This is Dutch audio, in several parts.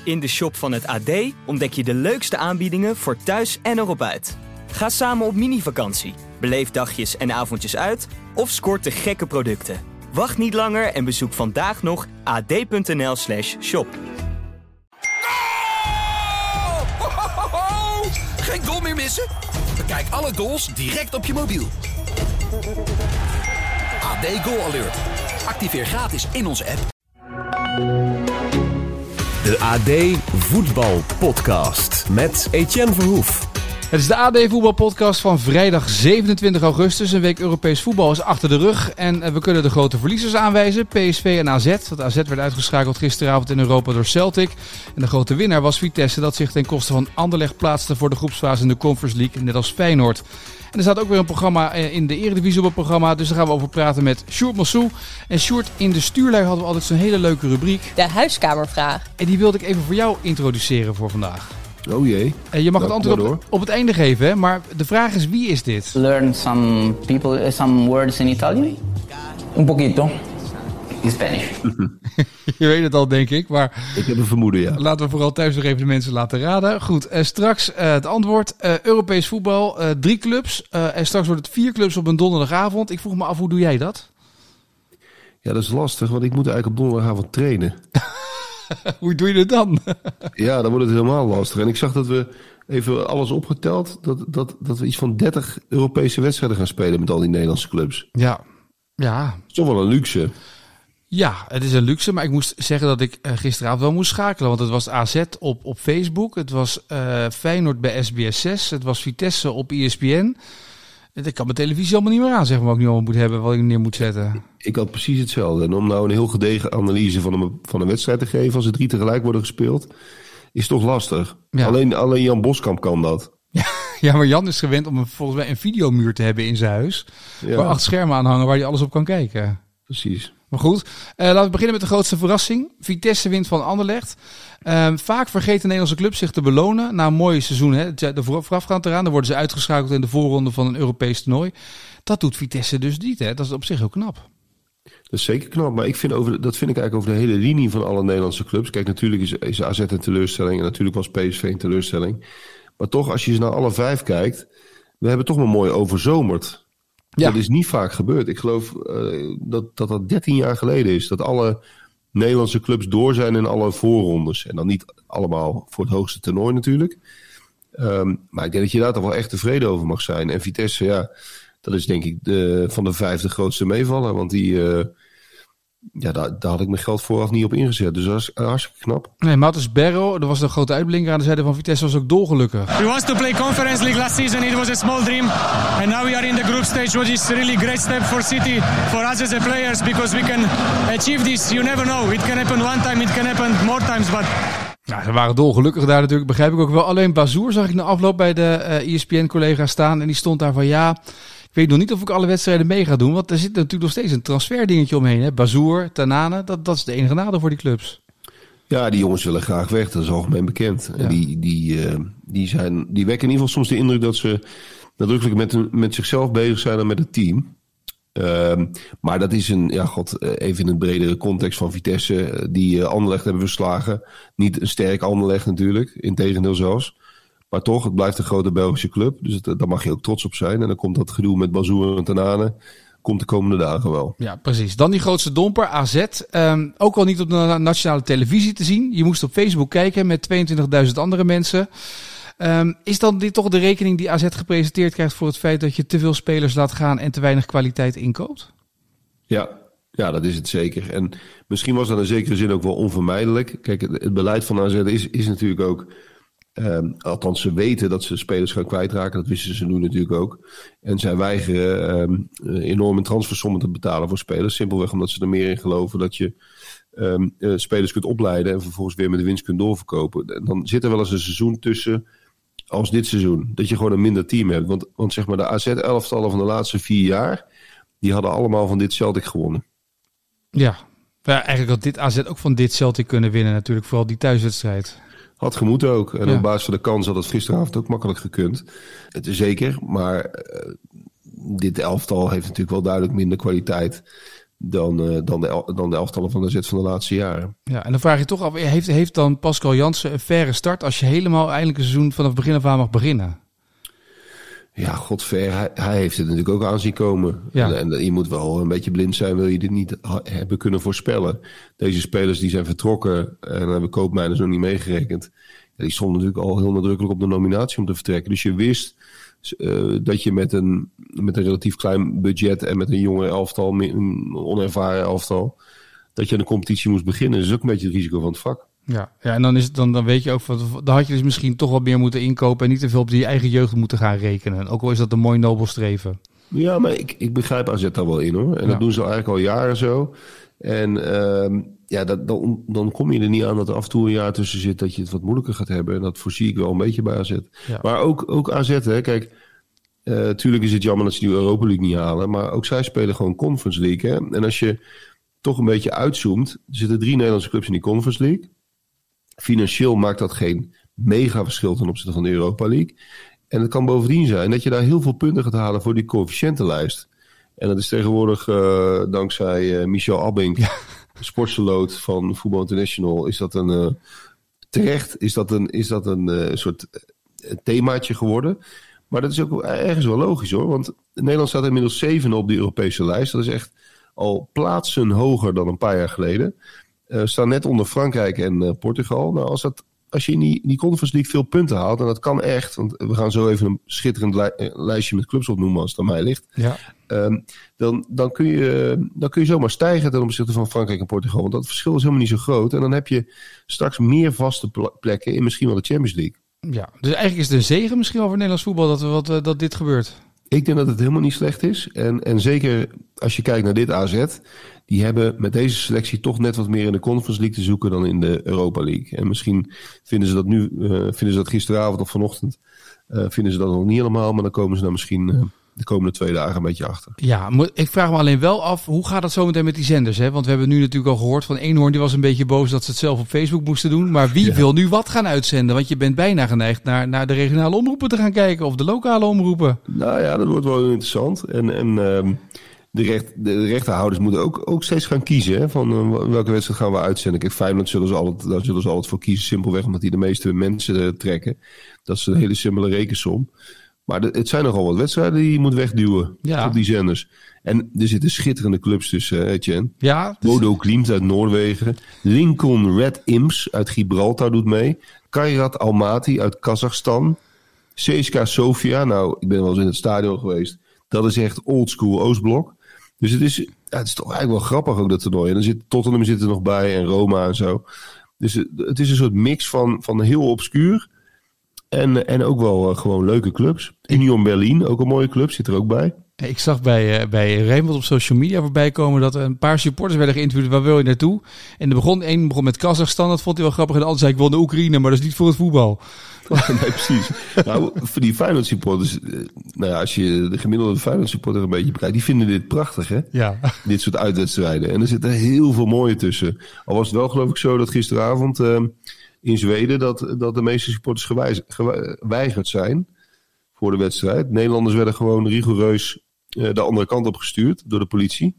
In de shop van het AD ontdek je de leukste aanbiedingen voor thuis en erop uit. Ga samen op mini-vakantie, beleef dagjes en avondjes uit of scoort de gekke producten. Wacht niet langer en bezoek vandaag nog ad.nl/shop. Geen goal meer missen? Bekijk alle goals direct op je mobiel. AD Goal Alert. Activeer gratis in onze app. De AD Voetbal Podcast met Etienne Verhoef. Het is de AD Voetbal Podcast van vrijdag 27 augustus. Een week Europees voetbal is achter de rug. En we kunnen de grote verliezers aanwijzen. PSV en AZ. Dat AZ werd uitgeschakeld gisteravond in Europa door Celtic. En de grote winnaar was Vitesse, dat zich ten koste van Anderlecht plaatste voor de groepsfase in de Conference League, net als Feyenoord. En er staat ook weer een programma in de Eredivisie op het programma. Dus daar gaan we over praten met Sjoerd Massou. En Sjoerd, in de stuurlui hadden we altijd zo'n hele leuke rubriek. De huiskamervraag. En die wilde ik even voor jou introduceren voor vandaag. Oh jee. Je mag het antwoord op het einde geven, hè? Maar de vraag is, wie is dit? Learn some words in Italian. Un poquito. In Spanish. Je weet het al, denk ik. Maar ik heb een vermoeden, ja. Laten we vooral thuis nog even de mensen laten raden. Goed, straks het antwoord. Europees voetbal, 3 clubs. En straks wordt het 4 clubs op een donderdagavond. Ik vroeg me af, hoe doe jij dat? Ja, dat is lastig, want ik moet eigenlijk op donderdagavond trainen. Hoe doe je het dan? Ja, dan wordt het helemaal lastig. En ik zag dat we, even alles opgeteld, dat we iets van 30 Europese wedstrijden gaan spelen met al die Nederlandse clubs. Ja. Dat is toch wel een luxe. Ja, het is een luxe, maar ik moest zeggen dat ik gisteravond wel moest schakelen. Want het was AZ op Facebook, het was Feyenoord bij SBS 6, het was Vitesse op ESPN. Ik kan mijn televisie allemaal niet meer aan, zeg maar, wat ik nu allemaal moet hebben, wat ik neer moet zetten. Ik had precies hetzelfde. En om nou een heel gedegen analyse van een wedstrijd te geven, als er 3 tegelijk worden gespeeld, is toch lastig. Ja. Alleen Jan Boskamp kan dat. Ja, maar Jan is gewend om volgens mij een videomuur te hebben in zijn huis. Ja. Waar 8 schermen aan hangen waar hij alles op kan kijken. Precies. Maar goed, laten we beginnen met de grootste verrassing. Vitesse wint van Anderlecht. Vaak vergeet de Nederlandse club zich te belonen na een mooi seizoen. Hè? De voorafgaand eraan, dan worden ze uitgeschakeld in de voorronde van een Europees toernooi. Dat doet Vitesse dus niet. Hè? Dat is op zich heel knap. Dat is zeker knap, maar dat vind ik eigenlijk over de hele linie van alle Nederlandse clubs. Kijk, natuurlijk is AZ een teleurstelling en natuurlijk was PSV een teleurstelling. Maar toch, als je eens naar alle 5 kijkt, we hebben toch maar mooi overzomerd. Ja. Dat is niet vaak gebeurd. Ik geloof dat 13 jaar geleden is. Dat alle Nederlandse clubs door zijn in alle voorrondes. En dan niet allemaal voor het hoogste toernooi natuurlijk. Maar ik denk dat je daar toch wel echt tevreden over mag zijn. En Vitesse, ja, dat is denk ik van de 5 de grootste meevaller. Want daar had ik mijn geld vooraf niet op ingezet. Dus dat is hartstikke knap. Nee, Matheus Berro, dat was de grote uitblinker aan de zijde van Vitesse, was ook dolgelukkig. We want to play Conference League last season. It was a small dream. And now we are in the group stage, which is a really great step for City, for us as a players, because we can achieve this. You never know. It can happen one time, it can happen more times, but... Ja, ze waren dolgelukkig daar natuurlijk, begrijp ik ook wel. Alleen Bazoer zag ik na afloop bij de ESPN-collega staan en die stond daar van ja... Ik weet nog niet of ik alle wedstrijden mee ga doen, want er zit natuurlijk nog steeds een transferdingetje omheen. Hè? Bazoer, Tanane, dat is de enige nadeel voor die clubs. Ja, die jongens willen graag weg, dat is algemeen bekend. Ja. En die wekken in ieder geval soms de indruk dat ze nadrukkelijk met zichzelf bezig zijn dan met het team. Maar dat is even in een bredere context van Vitesse, die Anderlecht hebben verslagen. Niet een sterk Anderlecht natuurlijk, integendeel zelfs. Maar toch, het blijft een grote Belgische club. Dus daar mag je ook trots op zijn. En dan komt dat gedoe met Bazoer en Tanane komt de komende dagen wel. Ja, precies. Dan die grootste domper, AZ. Ook al niet op de nationale televisie te zien. Je moest op Facebook kijken met 22.000 andere mensen. Is dan dit toch de rekening die AZ gepresenteerd krijgt voor het feit dat je te veel spelers laat gaan en te weinig kwaliteit inkoopt? Ja, dat is het zeker. En misschien was dat in zekere zin ook wel onvermijdelijk. Kijk, het beleid van AZ is natuurlijk ook... althans, ze weten dat ze spelers gaan kwijtraken. Dat wisten ze nu natuurlijk ook. En zij weigeren enorme transfersommen te betalen voor spelers. Simpelweg omdat ze er meer in geloven dat je spelers kunt opleiden en vervolgens weer met de winst kunt doorverkopen. En dan zit er wel eens een seizoen tussen als dit seizoen. Dat je gewoon een minder team hebt. Want zeg maar de AZ-elftallen van de laatste 4 jaar, die hadden allemaal van dit Celtic gewonnen. Ja, eigenlijk had dit AZ ook van dit Celtic kunnen winnen natuurlijk. Vooral die thuiswedstrijd. Had gemoeten ook. En op basis van de kans had het gisteravond ook makkelijk gekund. Het is zeker, maar dit elftal heeft natuurlijk wel duidelijk minder kwaliteit dan de elftallen van de AZ van de laatste jaren. Ja, en dan vraag je toch af, heeft dan Pascal Jansen een faire start als je helemaal eindelijk een seizoen vanaf begin af aan mag beginnen? Ja, godver, hij heeft het natuurlijk ook aan zien komen. Ja. En je moet wel een beetje blind zijn, wil je dit niet hebben kunnen voorspellen. Deze spelers die zijn vertrokken, en dan hebben Koopmeiners nog niet meegerekend. Ja, die stonden natuurlijk al heel nadrukkelijk op de nominatie om te vertrekken. Dus je wist dat je met een relatief klein budget en met een jonge elftal, een onervaren elftal, dat je aan de competitie moest beginnen. Dat is ook een beetje het risico van het vak. Ja, en dan weet je ook, dan had je dus misschien toch wat meer moeten inkopen en niet te veel op je eigen jeugd moeten gaan rekenen. Ook al is dat een mooi nobel streven. Ja, maar ik begrijp AZ daar wel in hoor. En dat doen ze eigenlijk al jaren zo. En dan kom je er niet aan dat er af en toe een jaar tussen zit dat je het wat moeilijker gaat hebben. En dat voorzie ik wel een beetje bij AZ. Ja. Maar ook AZ, hè. Kijk, tuurlijk is het jammer dat ze die Europa League niet halen. Maar ook zij spelen gewoon Conference League. Hè. En als je toch een beetje uitzoomt, er zitten 3 Nederlandse clubs in die Conference League. Financieel maakt dat geen mega verschil ten opzichte van de Europa League. En het kan bovendien zijn dat je daar heel veel punten gaat halen voor die coëfficiëntenlijst. En dat is tegenwoordig dankzij Michel Abbink, sportseloot van Voetbal International, is dat een soort themaatje geworden. Maar dat is ook ergens wel logisch hoor. Want Nederland staat inmiddels 7 op die Europese lijst. Dat is echt al plaatsen hoger dan een paar jaar geleden. Staan net onder Frankrijk en Portugal. Nou, als je in die Conference League veel punten haalt, en dat kan echt, want we gaan zo even een schitterend lijstje met clubs opnoemen als het aan mij ligt. Ja. Dan kun je zomaar stijgen ten opzichte van Frankrijk en Portugal. Want dat verschil is helemaal niet zo groot. En dan heb je straks meer vaste plekken in misschien wel de Champions League. Ja, dus eigenlijk is het een zegen misschien wel voor Nederlands voetbal dat dit gebeurt. Ik denk dat het helemaal niet slecht is. En zeker als je kijkt naar dit AZ, die hebben met deze selectie toch net wat meer in de Conference League te zoeken dan in de Europa League. En misschien vinden ze dat gisteravond of vanochtend, vinden ze dat nog niet helemaal, maar dan komen ze daar misschien de komende 2 dagen een beetje achter. Ja, ik vraag me alleen wel af, hoe gaat het zo meteen met die zenders? Hè? Want we hebben nu natuurlijk al gehoord van Eenhoorn, die was een beetje boos dat ze het zelf op Facebook moesten doen. Maar wie wil nu wat gaan uitzenden? Want je bent bijna geneigd naar de regionale omroepen te gaan kijken of de lokale omroepen. Nou ja, dat wordt wel interessant. En de rechterhouders moeten ook steeds gaan kiezen. Hè, van welke wedstrijd gaan we uitzenden. Kijk, Feyenoord zullen ze altijd voor kiezen. Simpelweg omdat die de meeste mensen trekken. Dat is een hele simpele rekensom. Maar het zijn nogal wat wedstrijden die je moet wegduwen op die zenders. En er zitten schitterende clubs tussen, Etienne. Ja, Bodo Glimt uit Noorwegen. Lincoln Red Imps uit Gibraltar doet mee. Kairat Almaty uit Kazachstan. CSKA Sofia. Nou, ik ben wel eens in het stadion geweest. Dat is echt oldschool Oostblok. Dus het is toch eigenlijk wel grappig ook dat toernooi. En dan Tottenham zit er nog bij en Roma en zo. Dus het is een soort mix van heel obscuur. En ook wel gewoon leuke clubs. Union Berlin, ook een mooie club, zit er ook bij. Ik zag bij Raymond op social media voorbij komen dat een paar supporters werden geïnterviewd. Waar wil je naartoe? En één begon met Kazachstan, dat vond hij wel grappig. En de ander zei, ik wil naar Oekraïne, maar dat is niet voor het voetbal. Nee, precies. Nou, voor die Feyenoord supporters, als je de gemiddelde Feyenoord supporter een beetje bekijkt, die vinden dit prachtig, hè? Ja. Dit soort uitwedstrijden. En er zitten heel veel mooie tussen. Al was het wel geloof ik zo dat gisteravond in Zweden dat de meeste supporters geweigerd zijn voor de wedstrijd. Nederlanders werden gewoon rigoureus de andere kant op gestuurd door de politie.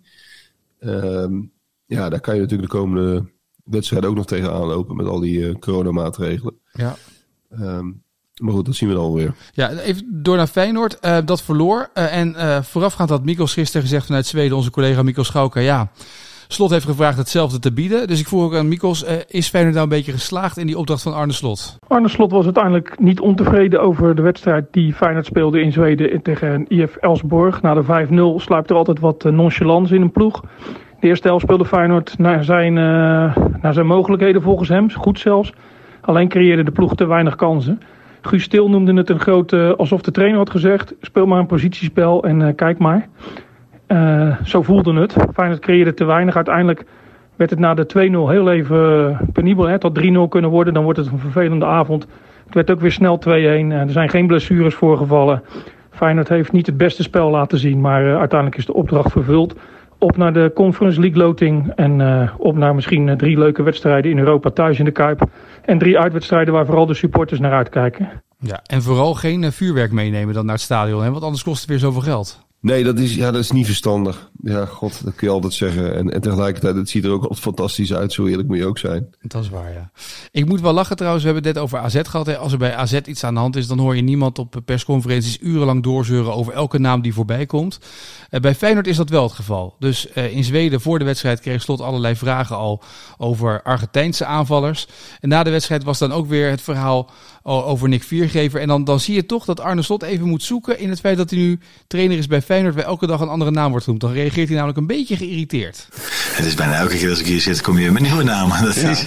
Daar kan je natuurlijk de komende wedstrijd ook nog tegenaan lopen met al die coronamaatregelen. Ja. Maar goed, dat zien we dan weer. Ja, even door naar Feyenoord. Dat verloor. Voorafgaand had Mikkels gisteren gezegd vanuit Zweden, onze collega Mikkel Schauka, ja, Slot heeft gevraagd hetzelfde te bieden. Dus ik vroeg ook aan Mikkels, is Feyenoord nou een beetje geslaagd in die opdracht van Arne Slot? Arne Slot was uiteindelijk niet ontevreden over de wedstrijd die Feyenoord speelde in Zweden tegen IF Elfsborg. Na de 5-0 sluipt er altijd wat nonchalance in een ploeg. De eerste helft speelde Feyenoord naar zijn mogelijkheden volgens hem, goed zelfs. Alleen creëerde de ploeg te weinig kansen. Guus Stil noemde het een grote, alsof de trainer had gezegd, speel maar een positiespel en kijk maar. Zo voelde het. Feyenoord creëerde te weinig. Uiteindelijk werd het na de 2-0 heel even penibel. Het had 3-0 kunnen worden, dan wordt het een vervelende avond. Het werd ook weer snel 2-1. Er zijn geen blessures voorgevallen. Feyenoord heeft niet het beste spel laten zien, maar uiteindelijk is de opdracht vervuld. Op naar de Conference League loting en op naar misschien 3 leuke wedstrijden in Europa thuis in de Kuip. En 3 uitwedstrijden waar vooral de supporters naar uitkijken. Ja, en vooral geen vuurwerk meenemen dan naar het stadion, hè? Want anders kost het weer zoveel geld. Nee, dat is niet verstandig. Ja, god, dat kun je altijd zeggen. En tegelijkertijd, het ziet er ook altijd fantastisch uit. Zo eerlijk moet je ook zijn. Dat is waar, ja. Ik moet wel lachen trouwens. We hebben het net over AZ gehad. Hè. Als er bij AZ iets aan de hand is, dan hoor je niemand op persconferenties urenlang doorzeuren over elke naam die voorbij komt. Bij Feyenoord is dat wel het geval. Dus in Zweden voor de wedstrijd kreeg Slot allerlei vragen al over Argentijnse aanvallers. En na de wedstrijd was dan ook weer het verhaal over Nick Viergever. En dan zie je toch dat Arne Slot even moet zoeken in het feit dat hij nu trainer is bij Feyenoord, waar elke dag een andere naam wordt genoemd. Dan reageert hij namelijk een beetje geïrriteerd. Het is bijna elke keer als ik hier zit, kom je met nieuwe namen. Dat is,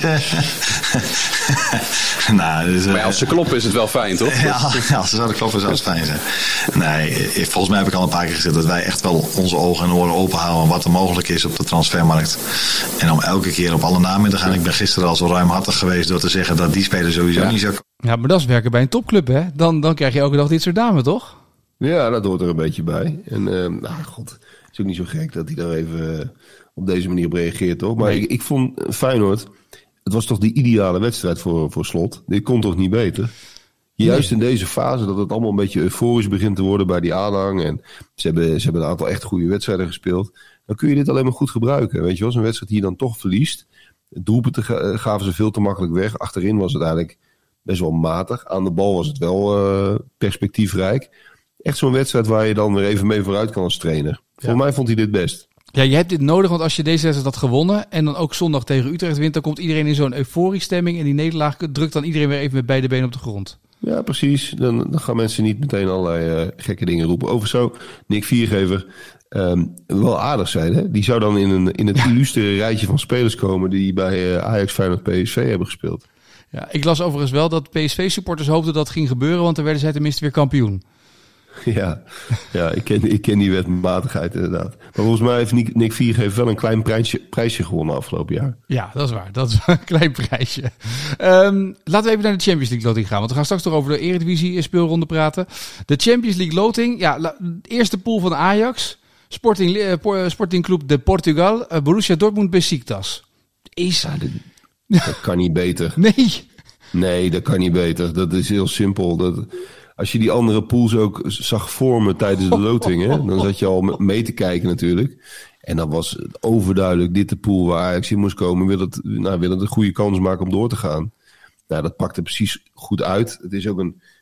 maar als ze kloppen is het wel fijn, toch? Ja, als ze zouden kloppen zou het fijn zijn. Nee, volgens mij heb ik al een paar keer gezegd dat wij echt wel onze ogen en oren open houden wat er mogelijk is op de transfermarkt. En om elke keer op alle namen te gaan. Ik ben gisteren al zo ruimhartig geweest door te zeggen dat die speler sowieso niet zou. Ja, maar dat is werken bij een topclub, hè? Dan krijg je elke dag dit soort namen, toch? Ja, dat hoort er een beetje bij. En god, het is ook niet zo gek dat hij daar even op deze manier op reageert, toch? Maar nee. Ik vond Feyenoord, het was toch de ideale wedstrijd voor Slot. Dit kon toch niet beter? Juist in deze fase, dat het allemaal een beetje euforisch begint te worden bij die aanhang. En ze hebben een aantal echt goede wedstrijden gespeeld. Dan kun je dit alleen maar goed gebruiken. Weet je wel, zo'n wedstrijd die je dan toch verliest. Doelpunten gaven ze veel te makkelijk weg. Achterin was het eigenlijk best wel matig. Aan de bal was het wel perspectiefrijk. Echt zo'n wedstrijd waar je dan weer even mee vooruit kan als trainer. Volgens mij vond hij dit best. Ja, je hebt dit nodig, want als je deze wedstrijd had gewonnen en dan ook zondag tegen Utrecht wint, dan komt iedereen in zo'n euforische stemming en die nederlaag drukt dan iedereen weer even met beide benen op de grond. Ja, precies. Dan gaan mensen niet meteen allerlei gekke dingen roepen. Over zo, Nick Viergever, wel aardig zijn. Hè? Die zou dan in het illustere rijtje van spelers komen die bij Ajax, Feyenoord, PSV hebben gespeeld. Ja, ik las overigens wel dat PSV-supporters hoopten dat het ging gebeuren, want dan werden zij tenminste weer kampioen. Ja, ik ken die wetmatigheid inderdaad. Maar volgens mij heeft Nick Viergever wel een klein prijsje gewonnen afgelopen jaar. Ja, dat is waar. Dat is een klein prijsje. Laten we even naar de Champions League loting gaan. Want we gaan straks toch over de Eredivisie speelronde praten. De Champions League loting. Ja, eerste pool van Ajax. Sporting Club de Portugal. Borussia Dortmund, Besiktas. Dat kan niet beter. Nee, dat kan niet beter. Dat is heel simpel. Als je die andere pools ook zag vormen tijdens de loting, hè, dan zat je al mee te kijken natuurlijk. En dan was het overduidelijk dit de pool waar Ajax in moest komen. Wil het een goede kans maken om door te gaan. Nou, dat pakte precies goed uit. Het is ook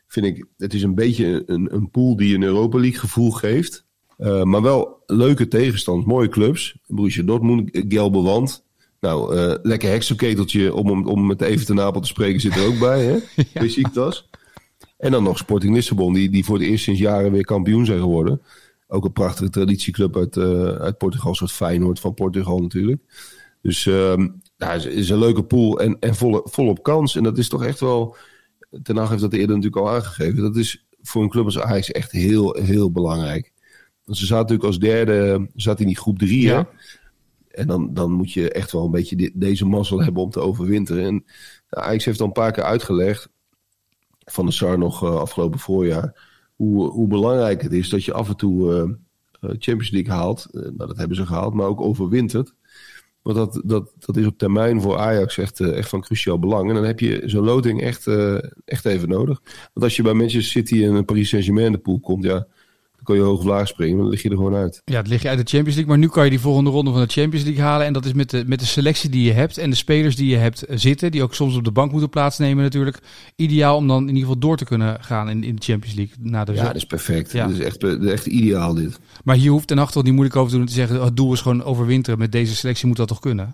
een beetje een pool die een Europa League gevoel geeft. Maar wel leuke tegenstanders, mooie clubs. Borussia Dortmund, gelbe wand. Nou, lekker heksenketeltje om met Everton Apel te spreken zit er ook bij, hè? Ja. Besiktas. En dan nog Sporting Lissabon, die voor het eerst sinds jaren weer kampioen zijn geworden. Ook een prachtige traditieclub uit Portugal, een soort Feyenoord van Portugal natuurlijk. Dus het is een leuke pool en volop kans. En dat is toch echt wel, Ten Hag heeft dat eerder natuurlijk al aangegeven. Dat is voor een club als Ajax echt heel, heel belangrijk. Want ze zaten natuurlijk als derde, in die groep 3. Ja. Hè? En dan moet je echt wel een beetje deze mazzel hebben om te overwinteren. En Ajax heeft al een paar keer uitgelegd, Van der Sar nog afgelopen voorjaar, hoe belangrijk het is dat je af en toe Champions League haalt. Dat hebben ze gehaald, maar ook overwintert. Want dat is op termijn voor Ajax echt van cruciaal belang. En dan heb je zo'n loting echt even nodig. Want als je bij Manchester City en Paris Saint-Germain in de pool komt, ja, dan kan je hoog of laag springen, maar dan lig je er gewoon uit. Ja, het lig je uit de Champions League, maar nu kan je die volgende ronde van de Champions League halen. En dat is met de selectie die je hebt en de spelers die je hebt zitten, die ook soms op de bank moeten plaatsnemen natuurlijk. Ideaal om dan in ieder geval door te kunnen gaan in de Champions League. Ja, dat is perfect. Ja. Dat is echt ideaal dit. Maar hier hoeft Ten Hag toch niet moeilijk over te doen te zeggen, het doel is gewoon overwinteren. Met deze selectie moet dat toch kunnen?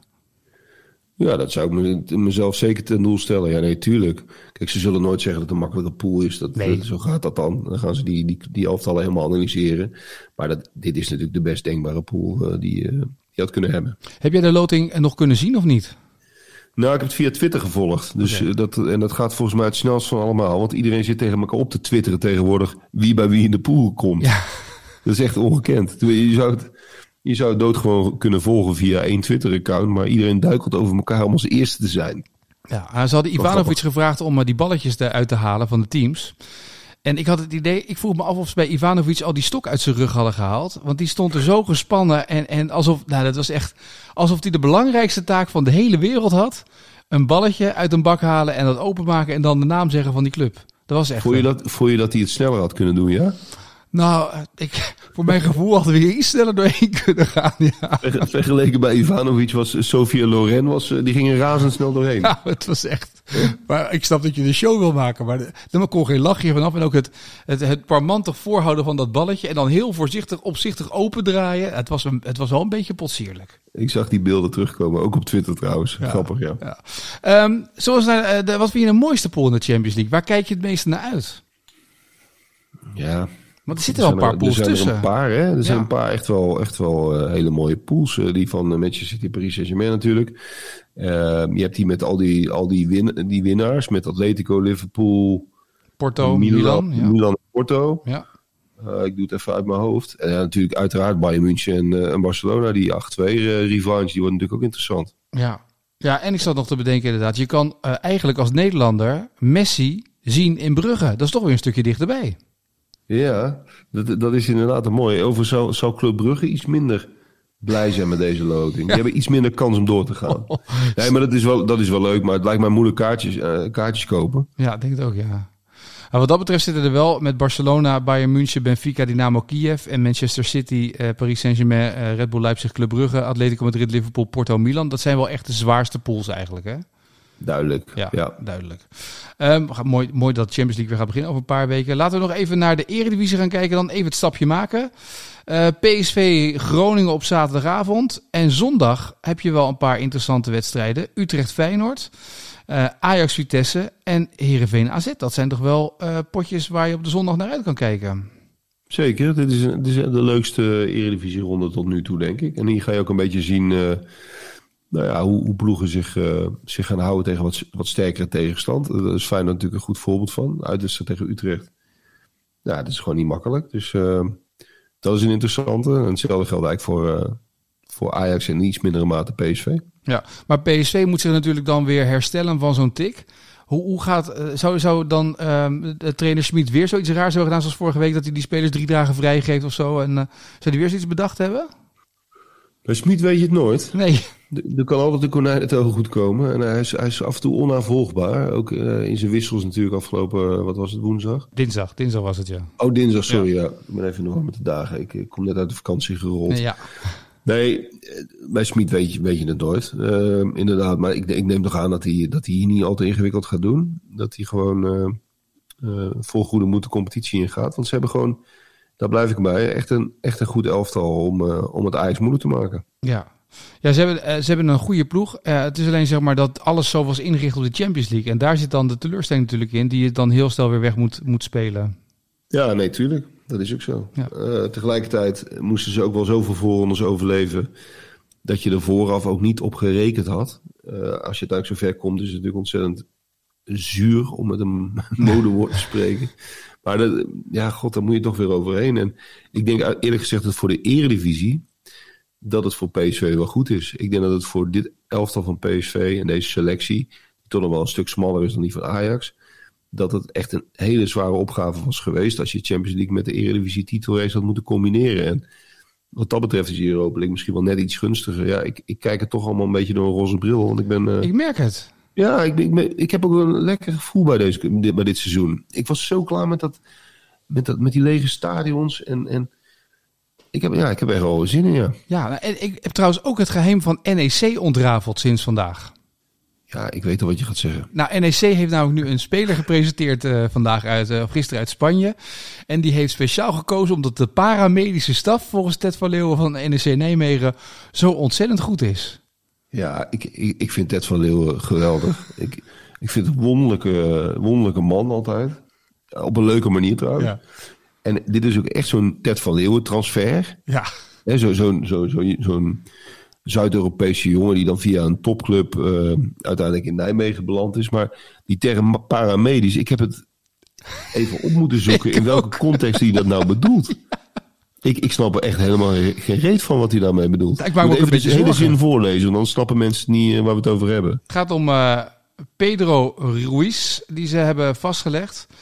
Ja, dat zou ik mezelf zeker ten doel stellen. Ja, nee, tuurlijk. Kijk, ze zullen nooit zeggen dat het een makkelijke pool is. Zo gaat dat dan. Dan gaan ze die elftallen helemaal analyseren. Maar dit is natuurlijk de best denkbare pool die je had kunnen hebben. Heb jij de loting nog kunnen zien of niet? Nou, ik heb het via Twitter gevolgd. Dus dat gaat volgens mij het snelst van allemaal. Want iedereen zit tegen elkaar op te twitteren tegenwoordig wie bij wie in de pool komt. Ja. Dat is echt ongekend. Je zou het doodgewoon kunnen volgen via één Twitter-account, maar iedereen duikelt over elkaar om als eerste te zijn. Ja, ze hadden Ivanovic gevraagd om die balletjes eruit te halen van de teams. En ik had het idee, ik vroeg me af of ze bij Ivanovic al die stok uit zijn rug hadden gehaald. Want die stond er zo gespannen en dat was echt alsof hij de belangrijkste taak van de hele wereld had. Een balletje uit een bak halen en dat openmaken en dan de naam zeggen van die club. Dat was echt. Voel je dat hij het sneller had kunnen doen, ja? Nou, Voor mijn gevoel hadden we hier iets sneller doorheen kunnen gaan. Ja. Vergeleken bij Ivanovic was Sofia Loren, die ging er razendsnel doorheen. Ja, het was echt... Maar ik snap dat je de show wil maken, maar er kon geen lachje vanaf. En ook het parmantig voorhouden van dat balletje en dan heel voorzichtig, opzichtig opendraaien. Het was wel een beetje potsierlijk. Ik zag die beelden terugkomen, ook op Twitter trouwens. Ja, grappig, ja. Wat vind je de mooiste pool in de Champions League? Waar kijk je het meeste naar uit? Ja... Want er zitten wel een paar pools tussen. Er zijn een paar, hè? Er zijn een paar echt wel hele mooie pools. Die van Manchester City, Paris Saint-Germain natuurlijk. Je hebt die met al die winnaars. Met Atletico, Liverpool, Porto, Milan en Porto. Ja. Ik doe het even uit mijn hoofd. En natuurlijk uiteraard Bayern München en Barcelona. Die 8-2 revanche, die wordt natuurlijk ook interessant. Ja, en ik zat nog te bedenken inderdaad. Je kan eigenlijk als Nederlander Messi zien in Brugge. Dat is toch weer een stukje dichterbij. Ja, dat is inderdaad een mooi. Overigens zal Club Brugge iets minder blij zijn met deze loting. Die hebben iets minder kans om door te gaan. Nee, maar dat is wel leuk, maar het lijkt mij moeilijk kaartjes kopen. Ja, ik denk het ook, ja. Maar wat dat betreft zitten er wel met Barcelona, Bayern München, Benfica, Dynamo Kiev en Manchester City, Paris Saint-Germain, Red Bull Leipzig, Club Brugge, Atletico Madrid, Liverpool, Porto, Milan. Dat zijn wel echt de zwaarste pools eigenlijk, hè? Duidelijk. Ja, duidelijk. Mooi dat de Champions League weer gaat beginnen over een paar weken. Laten we nog even naar de Eredivisie gaan kijken. Dan even het stapje maken. PSV Groningen op zaterdagavond. En zondag heb je wel een paar interessante wedstrijden. Utrecht Feyenoord, Ajax Vitesse en Heerenveen AZ. Dat zijn toch wel potjes waar je op de zondag naar uit kan kijken. Zeker. Dit is de leukste Eredivisie ronde tot nu toe, denk ik. En hier ga je ook een beetje zien... hoe ploegen zich gaan houden tegen wat sterkere tegenstand. Daar is Feyenoord natuurlijk een goed voorbeeld van. Uitwedstrijd tegen Utrecht. Ja, dat is gewoon niet makkelijk. Dus dat is een interessante. En hetzelfde geldt eigenlijk voor Ajax en in iets mindere mate PSV. Ja, maar PSV moet zich natuurlijk dan weer herstellen van zo'n tik. Hoe gaat... Zou dan de trainer Schmid weer zoiets raars hebben gedaan zoals vorige week... dat hij die spelers 3 dagen vrijgeeft of zo? En zou hij weer zoiets bedacht hebben? Bij Schmid weet je het nooit. Nee. Er kan altijd een konijn het ogen goed komen. En hij is af en toe onnavolgbaar. Ook in zijn wissels natuurlijk afgelopen, wat was het, woensdag? Dinsdag was het, ja. Oh, dinsdag, sorry. Ja. Ik ben even nog met de dagen. Ik kom net uit de vakantie gerold. Ja. Nee, bij Schmid weet je het nooit. Inderdaad, maar ik neem toch aan dat hij hier niet al te ingewikkeld gaat doen. Dat hij gewoon vol goede moed de competitie ingaat. Want ze hebben gewoon, daar blijf ik bij, echt een goed elftal om het Ajax moeilijk te maken. Ja, ze hebben een goede ploeg. Het is alleen zeg maar dat alles zo was ingericht op de Champions League. En daar zit dan de teleurstelling natuurlijk in, die je dan heel snel weer weg moet spelen. Ja, nee, tuurlijk. Dat is ook zo. Ja. Tegelijkertijd moesten ze ook wel zoveel voorrondes overleven dat je er vooraf ook niet op gerekend had. Als je uiteindelijk zo ver komt, is het natuurlijk ontzettend zuur om met een modewoord te spreken. Maar daar moet je toch weer overheen. En ik denk eerlijk gezegd dat voor de Eredivisie dat het voor PSV wel goed is. Ik denk dat het voor dit elftal van PSV en deze selectie, die toch nog wel een stuk smaller is dan die van Ajax, dat het echt een hele zware opgave was geweest als je Champions League met de Eredivisie titelrace had moeten combineren. En wat dat betreft is die Europa League misschien wel net iets gunstiger. Ja, ik kijk het toch allemaal een beetje door een roze bril, want ik ben... Ik merk het. Ja, ik heb ook een lekker gevoel bij dit seizoen. Ik was zo klaar met die lege stadions en ik heb er wel zin in, ja. Ja, en ik heb trouwens ook het geheim van NEC ontrafeld sinds vandaag. Ja, ik weet al wat je gaat zeggen. Nou, NEC heeft namelijk nu een speler gepresenteerd gisteren uit Spanje. En die heeft speciaal gekozen omdat de paramedische staf volgens Ted van Leeuwen van NEC Nijmegen zo ontzettend goed is. Ja, ik vind Ted van Leeuwen geweldig. Ik vind het een wonderlijke man altijd. Op een leuke manier trouwens. Ja. En dit is ook echt zo'n Ted van Leeuwen transfer. Ja. Zo'n Zuid-Europese jongen die dan via een topclub uiteindelijk in Nijmegen beland is. Maar die term paramedisch, ik heb het even op moeten zoeken in welke context hij dat nou bedoelt. Ik snap er echt helemaal geen reet van wat hij daarmee bedoelt. Ik maak me ook een beetje hele zin voorlezen, want dan snappen mensen niet waar we het over hebben. Het gaat om Pedro Ruiz, die ze hebben vastgelegd.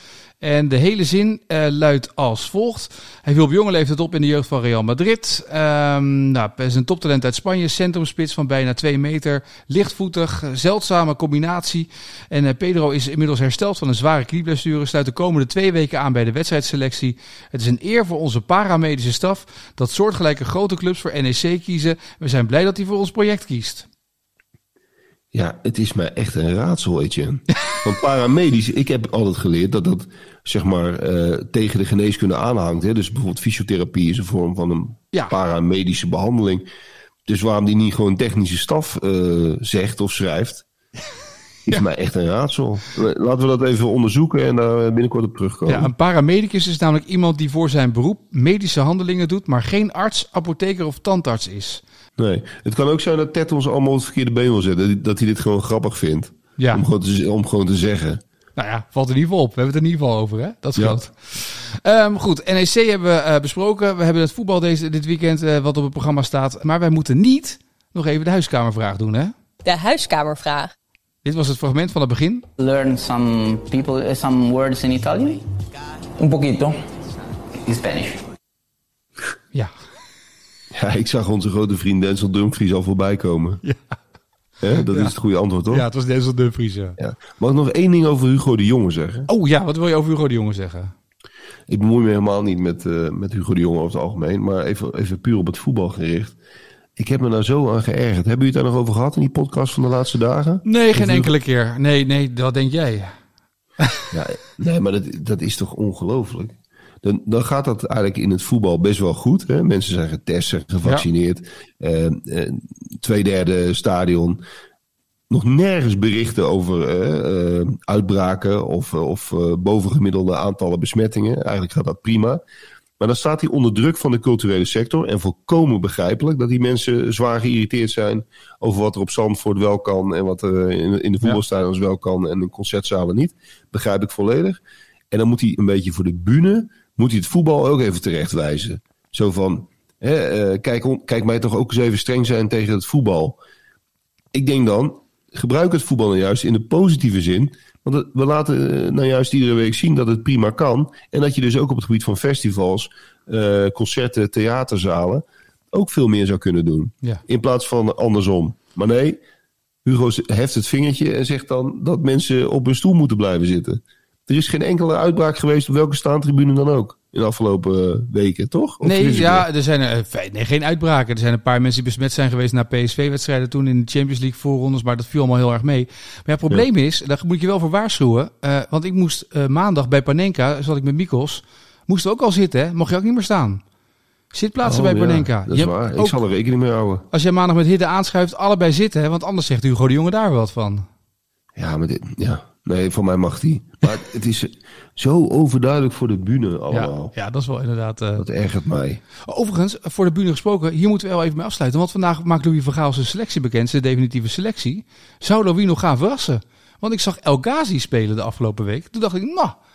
En de hele zin luidt als volgt. Hij viel op jonge leeftijd op in de jeugd van Real Madrid. Hij is een toptalent uit Spanje. Centrumspits van bijna 2 meter. Lichtvoetig, zeldzame combinatie. En Pedro is inmiddels hersteld van een zware knieblessure. Sluit de komende 2 weken aan bij de wedstrijdselectie. Het is een eer voor onze paramedische staf dat soortgelijke grote clubs voor NEC kiezen. We zijn blij dat hij voor ons project kiest. Ja, het is mij echt een raadsel, Etienne. Want paramedisch, ik heb altijd geleerd dat zeg maar tegen de geneeskunde aanhangt. Hè? Dus bijvoorbeeld fysiotherapie is een vorm van een paramedische behandeling. Dus waarom die niet gewoon technische staf zegt of schrijft, is mij echt een raadsel. Laten we dat even onderzoeken en daar binnenkort op terugkomen. Ja, een paramedicus is namelijk iemand die voor zijn beroep medische handelingen doet, maar geen arts, apotheker of tandarts is. Nee, het kan ook zijn dat Ted ons allemaal op het verkeerde been wil zetten. Dat hij dit gewoon grappig vindt. Ja. Om gewoon te zeggen. Nou ja, valt in ieder geval op. We hebben het er in ieder geval over, hè? Dat is groot. Goed, NEC hebben we besproken. We hebben het voetbal dit weekend wat op het programma staat. Maar wij moeten niet nog even de huiskamervraag doen, hè? De huiskamervraag. Dit was het fragment van het begin. Learn some words in Italian. Un poquito. In Spanish. Ja. Ja, ik zag onze grote vriend Denzel Dumfries al voorbij komen. Ja. Dat is het goede antwoord, toch? Ja, het was Denzel Dumfries, ja. Mag ik nog 1 ding over Hugo de Jonge zeggen? Oh ja, wat wil je over Hugo de Jonge zeggen? Ik bemoei me helemaal niet met Hugo de Jonge over het algemeen. Maar even puur op het voetbal gericht. Ik heb me daar zo aan geërgerd. Hebben jullie het daar nog over gehad in die podcast van de laatste dagen? Nee, geen enkele keer. Nee, dat denk jij. Ja, nee, maar dat is toch ongelooflijk? Dan gaat dat eigenlijk in het voetbal best wel goed. Hè? Mensen zijn getest, zijn gevaccineerd. 2/3 stadion. Nog nergens berichten over uitbraken of bovengemiddelde aantallen besmettingen. Eigenlijk gaat dat prima. Maar dan staat hij onder druk van de culturele sector. En volkomen begrijpelijk dat die mensen zwaar geïrriteerd zijn over wat er op Zandvoort wel kan. En wat er in de voetbalstadions wel kan en in concertzalen niet. Begrijp ik volledig. En dan moet hij een beetje voor de bühne, moet hij het voetbal ook even terechtwijzen. Zo van, kijk mij toch ook eens even streng zijn tegen het voetbal. Ik denk dan, gebruik het voetbal nou juist in de positieve zin. Want we laten nou juist iedere week zien dat het prima kan. En dat je dus ook op het gebied van festivals, concerten, theaterzalen ook veel meer zou kunnen doen. Ja. In plaats van andersom. Maar nee, Hugo heft het vingertje en zegt dan dat mensen op hun stoel moeten blijven zitten. Er is geen enkele uitbraak geweest op welke staantribune dan ook in de afgelopen weken, toch? Of er zijn geen uitbraken. Er zijn een paar mensen die besmet zijn geweest na PSV-wedstrijden toen in de Champions League voorrondes, maar dat viel allemaal heel erg mee. Maar het probleem is, daar moet ik je wel voor waarschuwen, want ik moest maandag bij Panenka, zat ik met Mikos, moest ook al zitten, hè? Mocht je ook niet meer staan. Zitplaatsen bij Panenka. Dat is waar. Ik zal er rekening mee houden. Als jij maandag met Hidde aanschuift, allebei zitten, hè? Want anders zegt Hugo de Jonge daar wat van. Ja, maar nee, voor mij mag die. Maar het is zo overduidelijk voor de bühne allemaal. Ja, dat is wel inderdaad... Dat ergert mij. Overigens, voor de bühne gesproken, hier moeten we wel even mee afsluiten. Want vandaag maakt Louis van Gaal zijn selectie bekend, zijn definitieve selectie. Zou Louis nog gaan verrassen? Want ik zag El Ghazi spelen de afgelopen week. Toen dacht ik,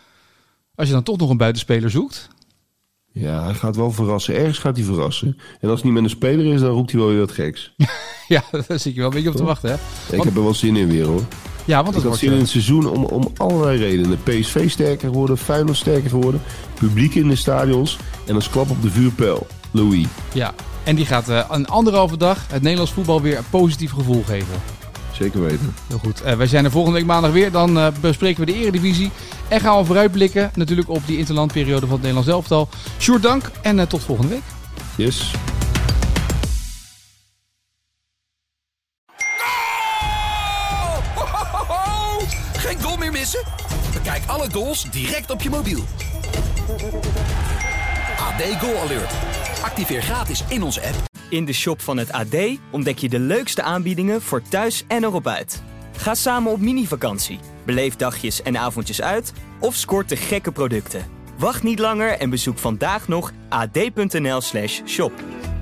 als je dan toch nog een buitenspeler zoekt... Ja, hij gaat wel verrassen. Ergens gaat hij verrassen. En als het niet met een speler is, dan roept hij wel weer wat geks. Ja, daar zit je wel een beetje op te wachten, hè? Ik heb er wel zin in weer, hoor. Ja, want ik had zin in het seizoen om allerlei redenen. PSV sterker geworden, Feyenoord sterker geworden, publiek in de stadions en als klap op de vuurpijl. Louis. Ja, en die gaat een 1,5 dag het Nederlands voetbal weer een positief gevoel geven. Zeker weten. Heel goed. Wij zijn er volgende week maandag weer. Dan bespreken we de Eredivisie. En gaan we vooruitblikken natuurlijk op die interlandperiode van het Nederlands elftal. Sjoerd, dank en tot volgende week. Yes. Geen goal meer missen? Bekijk alle goals direct op je mobiel. AD Goal Alert. Activeer gratis in onze app. In de shop van het AD ontdek je de leukste aanbiedingen voor thuis en erop uit. Ga samen op mini-vakantie, beleef dagjes en avondjes uit of scoort de gekke producten. Wacht niet langer en bezoek vandaag nog ad.nl/shop.